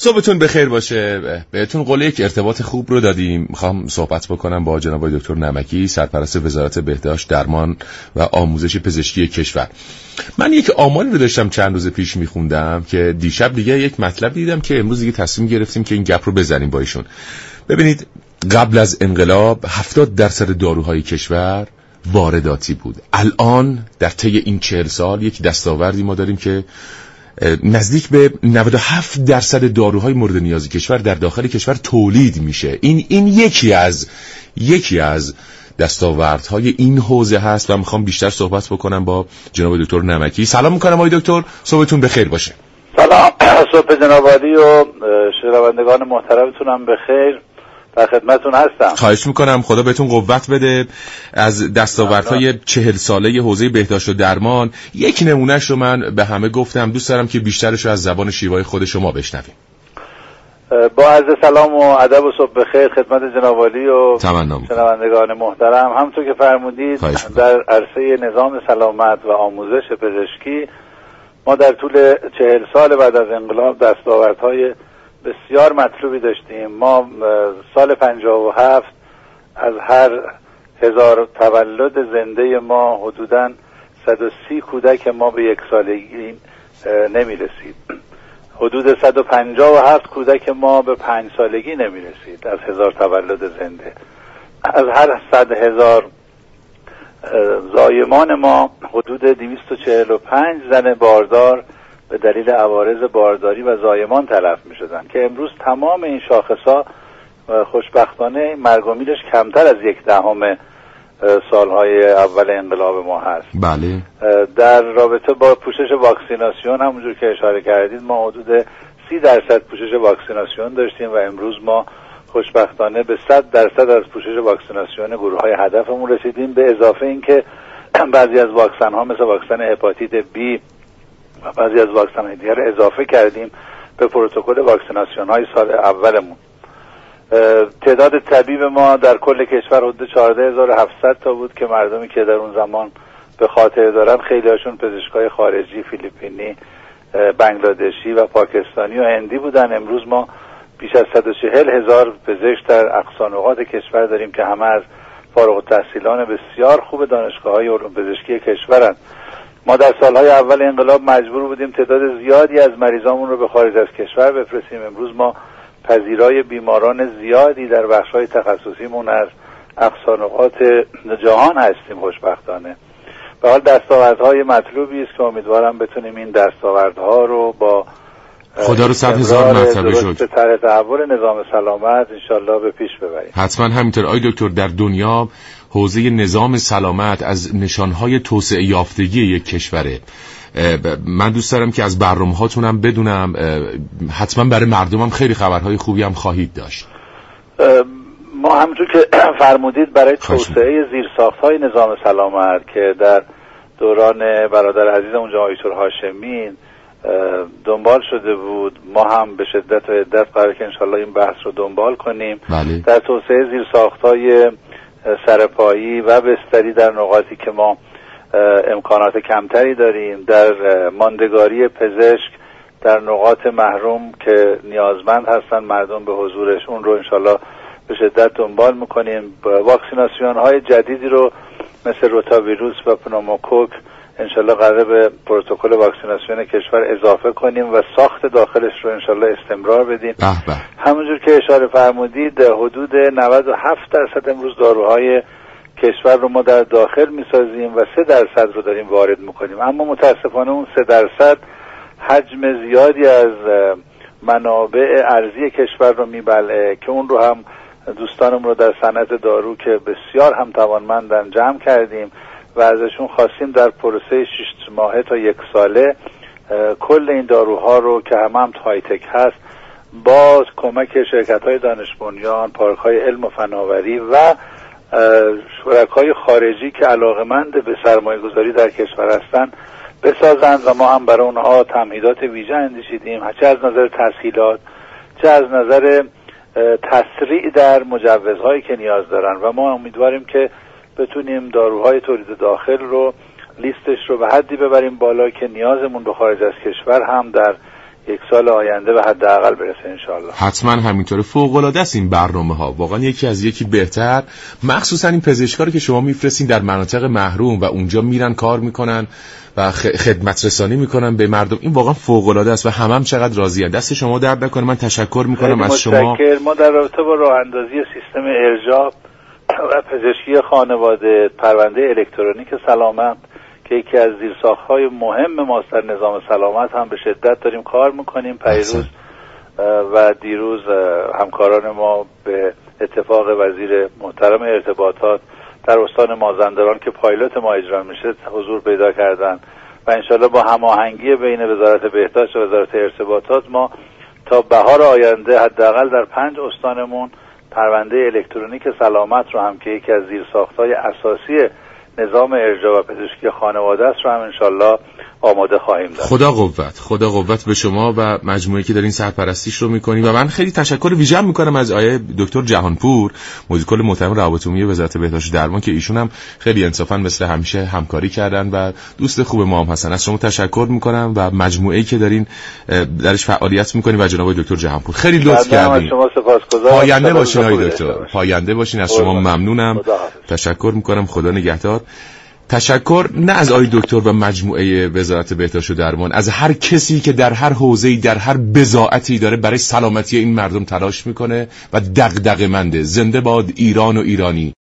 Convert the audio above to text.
صبحتون بخیر باشه. بهتون قول یک ارتباط خوب رو دادیم. میخوام صحبت بکنم با جناب دکتر نمکی، سرپرست وزارت بهداشت، درمان و آموزش پزشکی کشور. من یک آماری رو داشتم چند روز پیش میخوندم که دیشب دیگه یک مطلب دیدم که امروز دیگه تصمیم گرفتیم که این گپ رو بزنیم با ایشون. ببینید، قبل از انقلاب 70% داروهای کشور وارداتی بود. الان در طی این 40 سال یک دستاوردی ما داریم که نزدیک به 97% داروهای مورد نیاز کشور در داخل کشور تولید میشه. این یکی از دستاوردهای این حوزه هست و میخوام بیشتر صحبت بکنم با جناب دکتر نمکی. سلام میکنم آقای دکتر، صبحتون بخیر باشه. سلام، صبح جناب عالی و شنوندگان محترمتونم بخیر، در خدمتتون هستم. خواهش میکنم، خدا بهتون قوت بده. از دستاوردهای 40 ساله حوزه بهداشت و درمان یک نمونهش رو من به همه گفتم، دوست دارم که بیشترش رو از زبان شیوای خود شما بشنویم. با عرض سلام و ادب و صبح بخیر خدمت جناب عالی و شنوندگان محترم. همونطور که فرمودید در عرصه نظام سلامت و آموزش پزشکی ما در طول 40 سال بعد از انقلاب دستاوردهای بسیار مطلوبی داشتیم. ما سال 57 از هر 1000 تولد زنده ما حدوداً 130 کودک ما به 1 سالگی نمی رسید. حدود 157 کودک ما به 5 سالگی نمی رسید از 1000 تولد زنده. از هر 100,000 زایمان ما حدود 245 زن باردار به دلیل عوارض بارداری و زایمان تلف می شدن که امروز تمام این شاخصها خوشبختانه مرگ و میرش کمتر از 1/10 سالهای اول انقلاب ما هست. بله. در رابطه با پوشش واکسیناسیون همونجور که اشاره کردید ما حدود 30% پوشش واکسیناسیون داشتیم و امروز ما خوشبختانه به 100% از پوشش واکسیناسیون گروه‌های هدفمون رسیدیم. به اضافه اینکه بعضی از واکسن‌ها مثل واکسن هپاتیت بی و بعضی از واکسن‌های دیگر اضافه کردیم به پروتکل واکسیناسیون‌های سال اولمون. تعداد طبیب ما در کل کشور حدود 14700 تا بود که مردمی که در اون زمان به خاطر دارن خیلی هاشون پزشکای خارجی، فیلیپینی، بنگلادشی و پاکستانی و هندی بودن. امروز ما بیش از 140,000 پزشک در اقصا نقاط کشور داریم که همه از فارغ التحصیلان بسیار خوب دانشگاه‌های علوم پزشکی کشورند. ما در سالهای اول انقلاب مجبور بودیم تعداد زیادی از مریضامون رو به خارج از کشور بفرستیم. امروز ما پذیرای بیماران زیادی در بخش‌های تخصصیمون از اقصا نقاط جهان هستیم خوشبختانه. به حال دستاوردهای مطلوبی است که امیدوارم بتونیم این دستاوردها رو با خدا رو 100,000 مرتبه شد طرح تحول نظام سلامت انشالله به پیش ببریم. حتما همینطور. آی دکتر، در دنیا حوزه نظام سلامت از نشانهای توسعه یافتگی یک کشوره. من دوست دارم که از برنامه‌هاتونم بدونم، حتما برای مردمم خیلی خبرهای خوبی هم خواهید داشت. ما همونطور که فرمودید برای توسعه زیرساخت‌های نظام سلامت که در دوران برادر عزیزمون جناب دکتر هاشمی دنبال شده بود، ما هم به شدت و عدت قراره که انشالله این بحث رو دنبال کنیم. بله. در توسعه زیرساخت‌های سرپایی و بستری در نقاطی که ما امکانات کمتری داریم، در ماندگاری پزشک در نقاط محروم که نیازمند هستن مردم به حضورش، اون رو انشالله به شدت دنبال میکنیم. واکسیناسیون های جدیدی رو مثل روتا ویروس و پنوموکوک انشالله قراره به پروتکل واکسیناسیون کشور اضافه کنیم و ساخت داخلش رو انشالله استمرار بدیم. همونجور که اشاره فرمودید حدود 97% امروز داروهای کشور رو ما در داخل میسازیم و 3% رو داریم وارد میکنیم، اما متاسفانه اون 3% حجم زیادی از منابع ارزی کشور رو میبلعه که اون رو هم دوستانم رو در صنعت دارو که بسیار هم توانمندن جمع کردیم و ازشون خواستیم در پروسه 6 ماهه تا 1 ساله کل این داروها رو که هم هایتک هست با کمک شرکت‌های دانش بنیان، پارک‌های علم و فناوری و شرکای خارجی که علاقمند به سرمایه‌گذاری در کشور هستن بسازند و ما هم برای اونها تمهیدات ویژه اندیشیدیم، چه از نظر تسهیلات چه از نظر تسریع در مجوزهایی که نیاز دارن و ما امیدواریم که بتونیم داروهای تولید داخل رو لیستش رو به حدی ببریم بالا که نیازمون به خارج از کشور هم در یک سال آینده به حداقل برسه انشالله. حتما همینطوره. فوق‌العاده است این برنامه‌ها، واقعا یکی از یکی بهتر، مخصوصا این پزشکاری که شما میفرستین در مناطق محروم و اونجا میرن کار میکنن و خدمت رسانی میکنن به مردم. این واقعا فوق‌العاده است و هم چقدر راضیه. دست شما درد نکنه. من تشکر میکنم از شما. ما در رابطه با راه اندازی سیستم ارجاع و پزشکی خانواده، پرونده الکترونیک سلامت که یکی از زیرساخت‌های مهم ماست در نظام سلامت، هم به شدت داریم کار میکنیم. پیروز و دیروز همکاران ما به اتفاق وزیر محترم ارتباطات در استان مازندران که پایلوت ما اجرا میشه حضور پیدا کردن و انشالله با هماهنگی بین وزارت بهداشت و وزارت ارتباطات ما تا بهار آینده حداقل در 5 استانمون پرونده الکترونیک سلامت رو هم که یکی از زیرساخت‌های اساسی نظام ارجاع و پزشکی خانواده است رو هم انشالله آماده خواهیم داشت. خدا قوت به شما و مجموعه‌ای که دارین سرپرستیش رو می‌کنید و من خیلی تشکر ویژه می‌کنم از آقای دکتر جهانپور، مدیر کل محترم روابط عمومی وزارت بهداشت و درمان که ایشون هم خیلی انصافاً مثل همیشه همکاری کردن و دوست خوب ما هم هستن. از شما تشکر می‌کنم و مجموعه‌ای که دارین درش فعالیت می‌کنید و جناب دکتر جهانپور خیلی لطف کردین. شما سپاسگزارم. پاینده باشین آقای دکتر. پاینده باشین. از شما ممنونم. تشکر می‌کنم. خدا نگهدار. تشکر نه از آقای دکتر و مجموعه وزارت بهداشت و درمان، از هر کسی که در هر حوزه‌ای در هر بضاعتی داره برای سلامتی این مردم تلاش میکنه و دغدغه‌منده. زنده باد ایران و ایرانی.